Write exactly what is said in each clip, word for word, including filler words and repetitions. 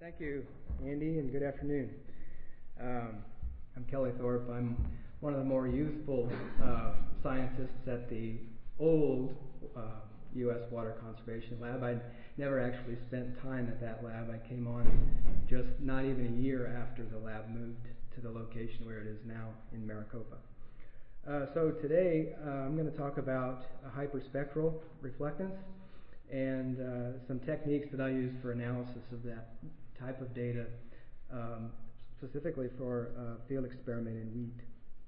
Thank you, Andy, and good afternoon. Um, I'm Kelly Thorpe. I'm one of the more youthful uh, scientists at the old uh, U S Water Conservation Lab. I never actually spent time at that lab. I came on just not even a year after the lab moved to the location where it is now in Maricopa. Uh, so today uh, I'm going to talk about uh, hyperspectral reflectance and uh, some techniques that I use for analysis of that type of data, um, specifically for uh, field experiment in wheat.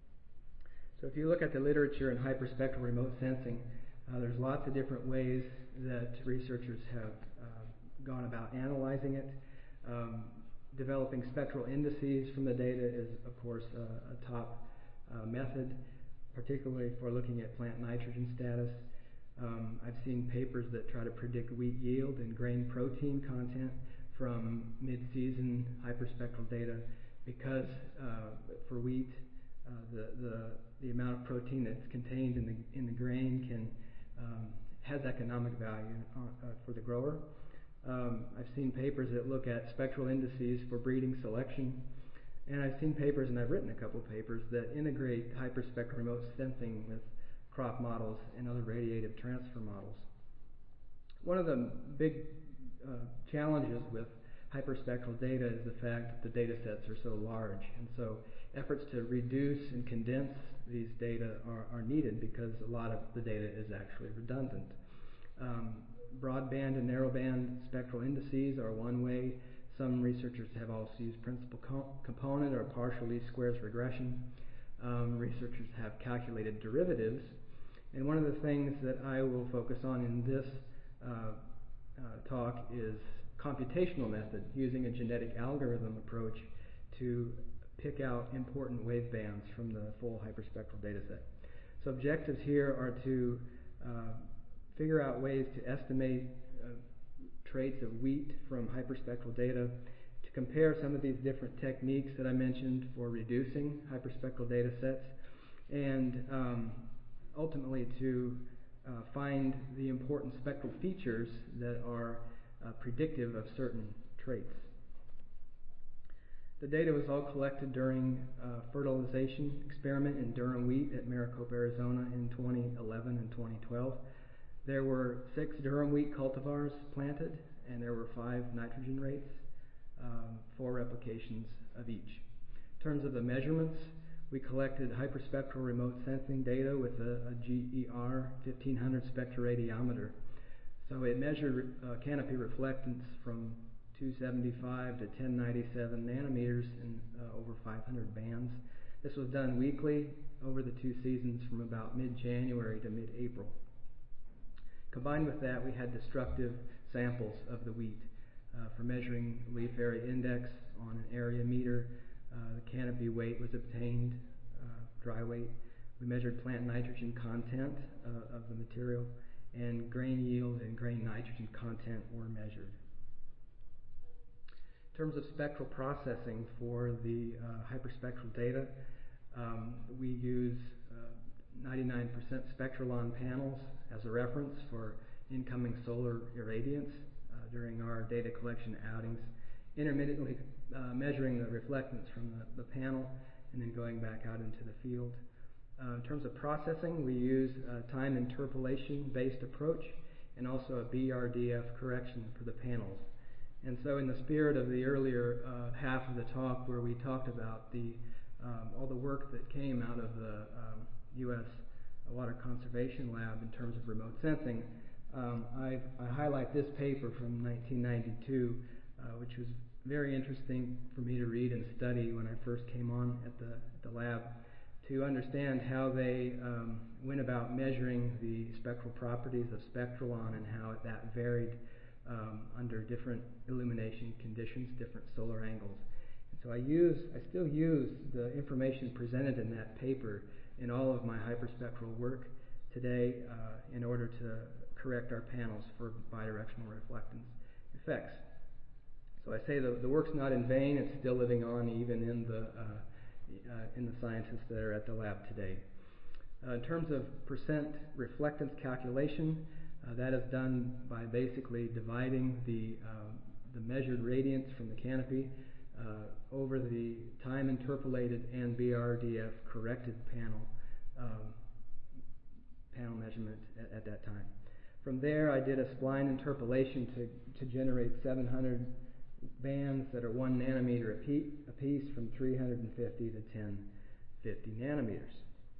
So if you look at the literature in hyperspectral remote sensing, uh, there's lots of different ways that researchers have uh, gone about analyzing it. Um, developing spectral indices from the data is, of course, uh, a top uh, method, particularly for looking at plant nitrogen status. Um, I've seen papers that try to predict wheat yield and grain protein content from mid-season hyperspectral data because uh, for wheat, uh, the, the the amount of protein that's contained in the in the grain can um, has economic value uh, uh, for the grower. Um, I've seen papers that look at spectral indices for breeding selection, and I've seen papers, and I've written a couple papers that integrate hyperspectral remote sensing with crop models and other radiative transfer models. One of the big uh, challenges with hyperspectral data is the fact that the data sets are so large, and so efforts to reduce and condense these data are, are needed because a lot of the data is actually redundant. Um, broadband and narrowband spectral indices are one way. Some researchers have also used principal co component or partial least squares regression. Um, researchers have calculated derivatives, and one of the things that I will focus on in this uh, uh, talk is computational method, using a genetic algorithm approach to pick out important wave bands from the full hyperspectral data set. So objectives here are to uh, figure out ways to estimate uh, traits of wheat from hyperspectral data, to compare some of these different techniques that I mentioned for reducing hyperspectral data sets, and um, ultimately to uh, find the important spectral features that are uh, predictive of certain traits. The data was all collected during a fertilization experiment in durum wheat at Maricopa, Arizona in twenty eleven and twenty twelve. There were six durum wheat cultivars planted, and there were five nitrogen rates, um, four replications of each. In terms of the measurements, we collected hyperspectral remote sensing data with a, a G E R fifteen hundred spectroradiometer. So it measured uh, canopy reflectance from two seventy-five to ten ninety-seven nanometers in uh, over five hundred bands. This was done weekly over the two seasons from about mid-January to mid-April. Combined with that, we had destructive samples of the wheat uh, for measuring leaf area index on an area meter. Uh, the canopy weight was obtained, uh, dry weight. We measured plant nitrogen content uh, of the material, and grain yield and grain nitrogen content were measured. In terms of spectral processing for the uh, hyperspectral data, um, we use ninety-nine percent uh, Spectralon panels as a reference for incoming solar irradiance uh, during our data collection outings, intermittently uh, measuring the reflectance from the, the panel and then going back out into the field. Uh, in terms of processing, we use a time interpolation-based approach and also a B R D F correction for the panels. And so in the spirit of the earlier uh, half of the talk where we talked about the um, all the work that came out of the um, U S Water Conservation Lab in terms of remote sensing, um, I, I highlight this paper from nineteen ninety-two, uh, which was very interesting for me to read and study when I first came on at the, at the lab, to understand how they um, went about measuring the spectral properties of Spectralon and how that varied um, under different illumination conditions, different solar angles. And so I use, I still use the information presented in that paper in all of my hyperspectral work today uh, in order to correct our panels for bidirectional reflectance effects. So I say the, the work's not in vain, it's still living on even in the uh, Uh, in the scientists that are at the lab today. Uh, in terms of percent reflectance calculation, uh, that is done by basically dividing the um, the measured radiance from the canopy uh, over the time interpolated and B R D F corrected panel um, panel measurement at, at that time. From there, I did a spline interpolation to, to generate seven hundred bands that are one nanometer a piece from three hundred fifty to ten fifty nanometers.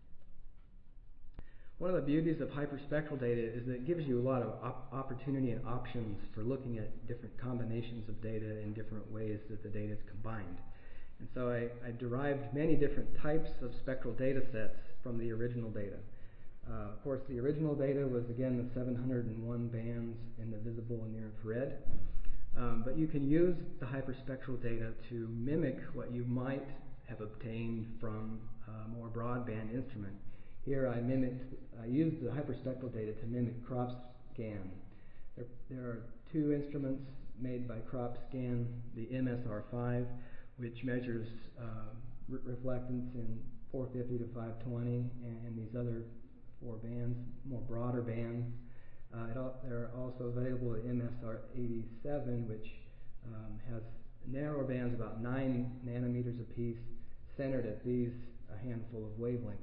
One of the beauties of hyperspectral data is that it gives you a lot of op opportunity and options for looking at different combinations of data in different ways that the data is combined. And so I, I derived many different types of spectral data sets from the original data. Uh, of course, the original data was, again, the seven hundred one bands in the visible and near infrared. Um, but you can use the hyperspectral data to mimic what you might have obtained from a more broadband instrument. Here I mimicked, I used the hyperspectral data to mimic CropScan. There, there are two instruments made by CropScan, the M S R five, which measures uh, re reflectance in four fifty to five twenty, and, and these other four bands, more broader bands. Uh, it al they're also available at M S R eighty-seven, which um, has narrower bands, about nine nanometers apiece, centered at these a handful of wavelengths.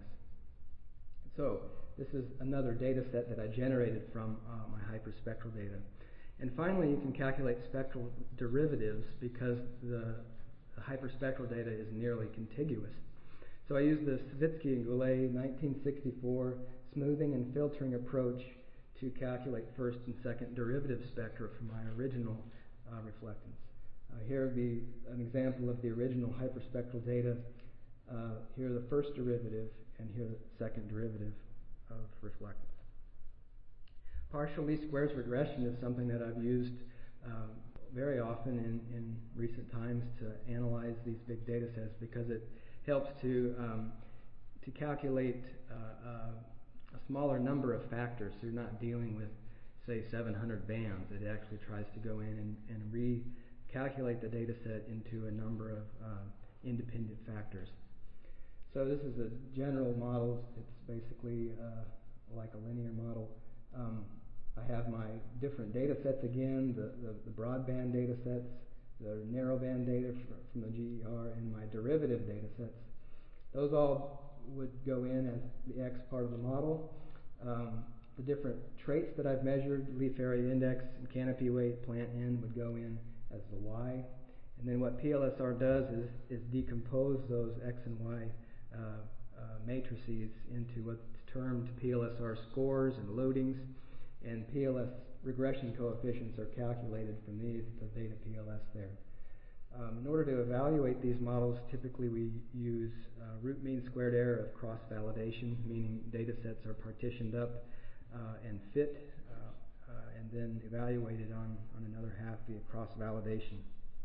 So this is another data set that I generated from uh, my hyperspectral data. And finally, you can calculate spectral derivatives because the, the hyperspectral data is nearly contiguous. So I used the Savitsky and Goulet nineteen sixty-four smoothing and filtering approach to calculate first and second derivative spectra from my original uh, reflectance. Uh, here would be an example of the original hyperspectral data. Uh, here the first derivative, and here the second derivative of reflectance. Partial least squares regression is something that I've used um, very often in, in recent times to analyze these big data sets because it helps to um, to calculate uh, uh, a smaller number of factors. So you're not dealing with, say, seven hundred bands. It actually tries to go in and, and recalculate the data set into a number of uh, independent factors. So this is a general model. It's basically uh, like a linear model. Um, I have my different data sets again, the, the, the broadband data sets, the narrowband data from the G E R, and my derivative data sets. Those all would go in as the X part of the model. Um, the different traits that I've measured, leaf area index, and canopy weight, plant end, would go in as the Y. And then what P L S R does is, is decompose those X and Y uh, uh, matrices into what's termed P L S R scores and loadings. And P L S regression coefficients are calculated from these, the theta P L S there. Um, in order to evaluate these models, typically we use uh, root mean squared error of cross-validation, meaning data sets are partitioned up uh, and fit, uh, uh, and then evaluated on, on another half via cross-validation.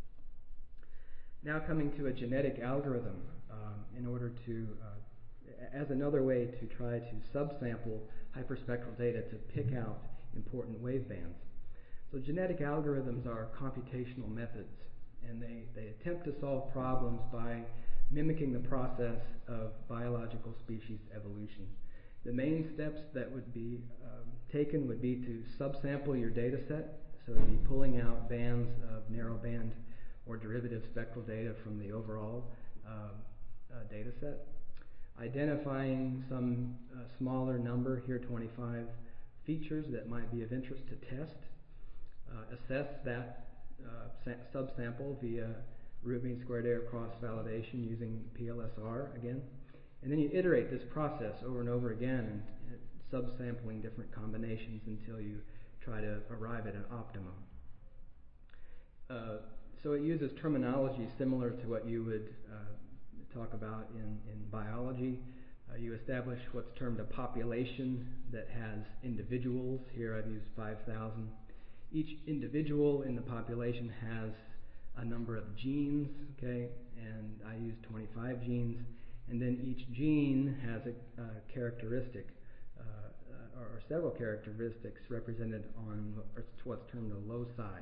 Now coming to a genetic algorithm um, in order to, uh, as another way to try to subsample hyperspectral data to pick out important wavebands. So genetic algorithms are computational methods, and they, they attempt to solve problems by mimicking the process of biological species evolution. The main steps that would be um, taken would be to subsample your data set, so it'd be pulling out bands of narrowband or derivative spectral data from the overall uh, uh, data set, identifying some uh, smaller number, here twenty-five, features that might be of interest to test, uh, assess that uh, subsample via root mean squared error cross-validation using P L S R again, and then you iterate this process over and over again, and, and subsampling different combinations until you try to arrive at an optimum. Uh, so it uses terminology similar to what you would uh, talk about in, in biology. Uh, you establish what's termed a population that has individuals. Here I've used five thousand. Each individual in the population has a number of genes, okay, and I use twenty-five genes. And then each gene has a, a characteristic, uh, uh, or, or several characteristics represented on what's termed a loci.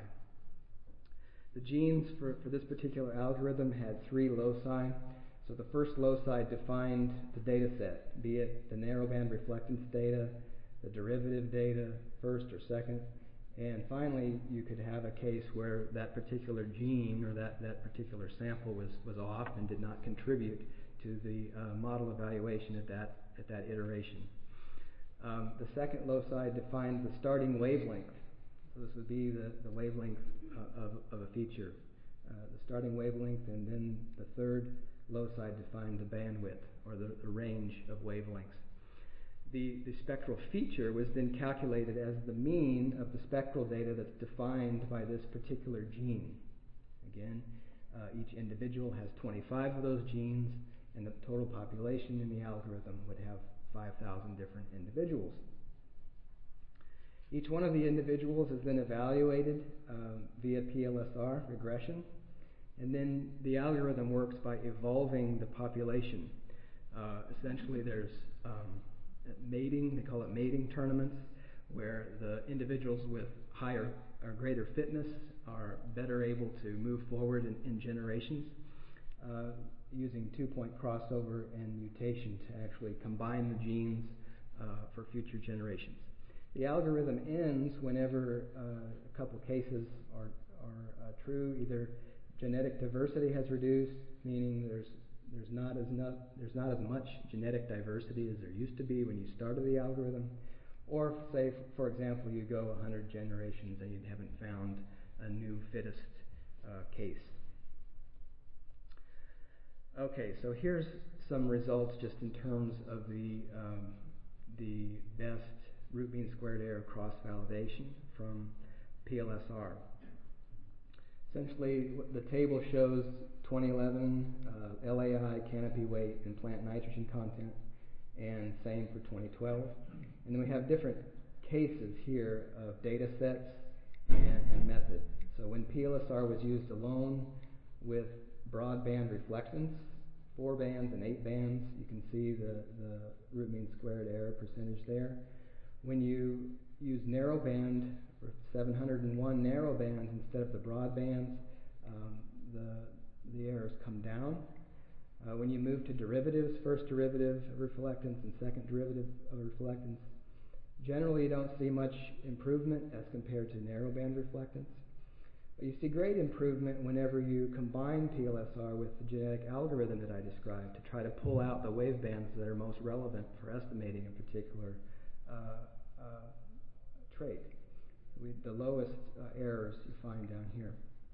The genes for, for this particular algorithm had three loci. So the first loci defined the data set, be it the narrowband reflectance data, the derivative data, first or second, And finally, you could have a case where that particular gene or that, that particular sample was, was off and did not contribute to the uh, model evaluation at that, at that iteration. Um, the second loci defines the starting wavelength. So this would be the, the wavelength uh, of, of a feature. Uh, the starting wavelength, and then the third loci defined the bandwidth, or the, the range of wavelengths. The, the spectral feature was then calculated as the mean of the spectral data that's defined by this particular gene. Again, uh, each individual has twenty-five of those genes, and the total population in the algorithm would have five thousand different individuals. Each one of the individuals is then evaluated um, via P L S R regression, and then the algorithm works by evolving the population. Uh, essentially, there's um, mating, they call it mating tournaments, where the individuals with higher or greater fitness are better able to move forward in, in generations, uh, using two-point crossover and mutation to actually combine the genes uh, for future generations. The algorithm ends whenever uh, a couple cases are, are uh, true. Either genetic diversity has reduced, meaning there's there's not as not, there's not as much genetic diversity as there used to be when you started the algorithm, or say, for example, you go one hundred generations and you haven't found a new fittest uh, case. Okay, so here's some results just in terms of the um, the best root mean squared error cross-validation from P L S R. Essentially, the table shows twenty eleven uh, L A I, canopy weight, and plant nitrogen content, and same for twenty twelve. And then we have different cases here of data sets and, and method. So when P L S R was used alone with broadband reflectance, four bands and eight bands, you can see the, the root mean squared error percentage there. When you use narrowband, seven hundred one narrow bands instead of the broadbands, um, the, the errors come down. Uh, when you move to derivatives, first derivative of reflectance and second derivative of reflectance, generally you don't see much improvement as compared to narrowband reflectance. But you see great improvement whenever you combine P L S R with the genetic algorithm that I described to try to pull out the wavebands that are most relevant for estimating a particular uh, uh, trait. We, the lowest uh, errors you find down here.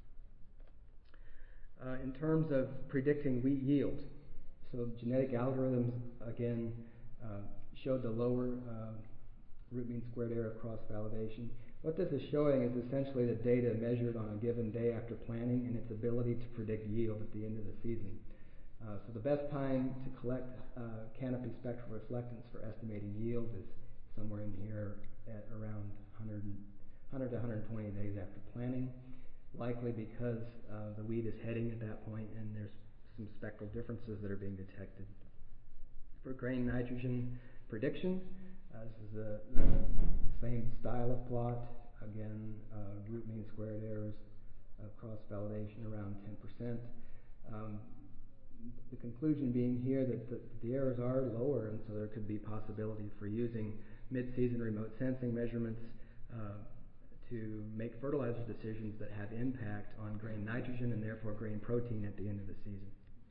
Uh, in terms of predicting wheat yield, so genetic algorithms, again, uh, showed the lower uh, root mean squared error cross-validation. What this is showing is essentially the data measured on a given day after planting and its ability to predict yield at the end of the season. Uh, so the best time to collect uh, canopy spectral reflectance for estimating yield is somewhere in here at around one hundred, one hundred to one hundred twenty days after planting, likely because uh, the wheat is heading at that point and there's some spectral differences that are being detected. For grain nitrogen prediction, uh, this is the, the same style of plot. Again, uh, root mean squared errors of cross-validation around ten percent. Um, the conclusion being here that the, the errors are lower, and so there could be possibility for using mid-season remote sensing measurements uh, to make fertilizer decisions that have impact on grain nitrogen and therefore grain protein at the end of the season.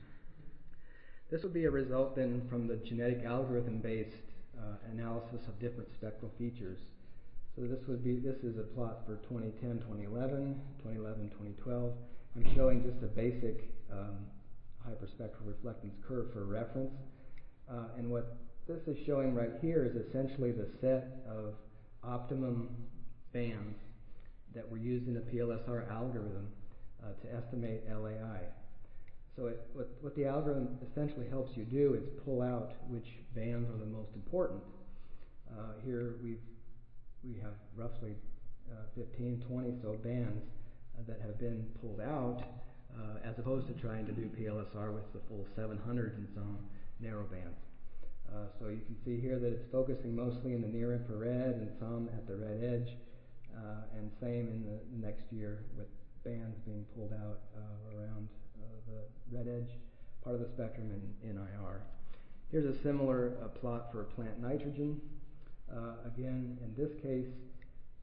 This would be a result then from the genetic algorithm-based uh, analysis of different spectral features. So this would be, this is a plot for twenty ten, twenty eleven, twenty eleven, twenty twelve. I'm showing just a basic um, hyperspectral reflectance curve for reference. Uh, and what this is showing right here is essentially the set of optimum bands that were used in the P L S R algorithm uh, to estimate L A I. So it, what, what the algorithm essentially helps you do is pull out which bands are the most important. Uh, here we've, we have roughly uh, fifteen, twenty so bands uh, that have been pulled out uh, as opposed to trying to do P L S R with the full seven hundred and some narrow bands. Uh, so you can see here that it's focusing mostly in the near infrared and some at the red edge, uh, and same in the, the next year with bands being pulled out uh, around uh, the red edge part of the spectrum in N I R. Here's a similar uh, plot for plant nitrogen. Uh, again, in this case,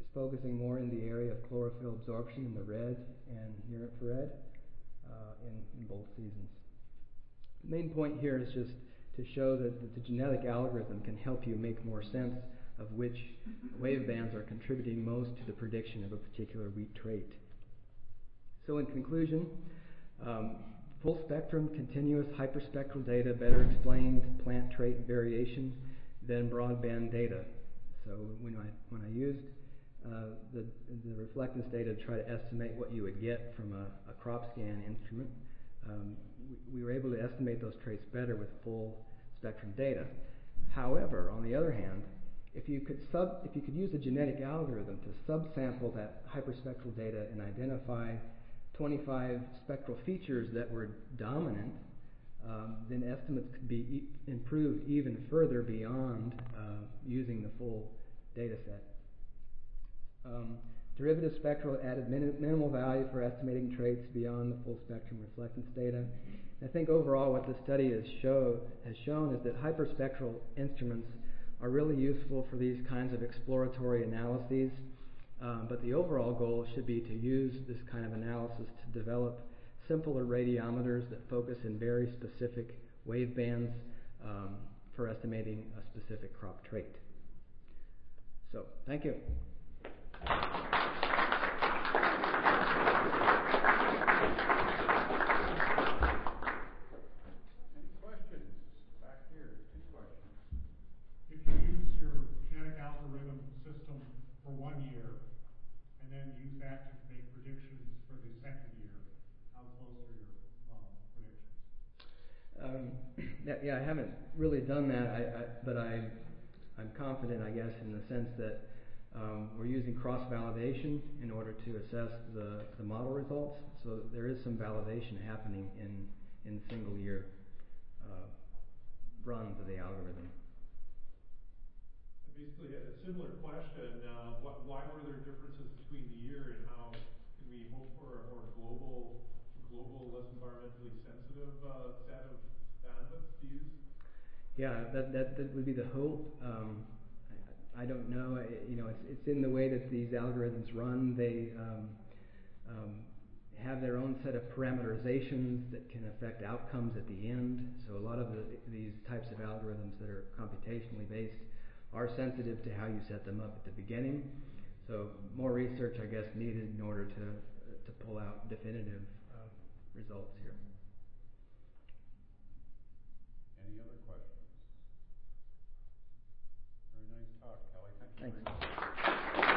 focusing more in the area of chlorophyll absorption in the red and near infrared uh, in, in both seasons. The main point here is just to show that, that the genetic algorithm can help you make more sense of which wave bands are contributing most to the prediction of a particular wheat trait. So in conclusion, um, full spectrum, continuous hyperspectral data better explained plant trait variation than broadband data. So when I when I used uh, the the reflectance data to try to estimate what you would get from a, a crop scan instrument, um, we, we were able to estimate those traits better with full spectrum data. However, on the other hand, if you could sub if you could use a genetic algorithm to subsample that hyperspectral data and identify twenty-five spectral features that were dominant, um, then estimates could be e- improved even further beyond uh, using the full data set. Um, derivative spectral added min- minimal value for estimating traits beyond the full spectrum reflectance data. I think overall what the study has, show, has shown is that hyperspectral instruments are really useful for these kinds of exploratory analyses. Um, but the overall goal should be to use this kind of analysis to develop simpler radiometers that focus in very specific wave bands um, for estimating a specific crop trait. So, thank you. Any questions? Back here, two questions. If you use your genetic algorithm system for one year, and then use that to make predictions for the second year, how close are your uh, predictions? Um, yeah, yeah, I haven't really done that, I, I, but I, I'm confident, I guess, in the sense that um, we're using cross-validation in order to assess the, the model results, so that there is some validation happening in, in single-year uh, runs of the algorithm. Basically, a similar question. Uh, what, why were there differences between the year, and how can we hope for a more global, global, less environmentally sensitive uh, set of bandwidth to use? Yeah, that that, that would be the hope. Um, I, I don't know. I, you know, it's it's in the way that these algorithms run. They um, um, have their own set of parameterizations that can affect outcomes at the end. So a lot of the, these types of algorithms that are computationally based are sensitive to how you set them up at the beginning. So more research, I guess, needed in order to to pull out definitive uh, results here. Any other questions? Very nice talk, Kelly. Thank you. Thanks.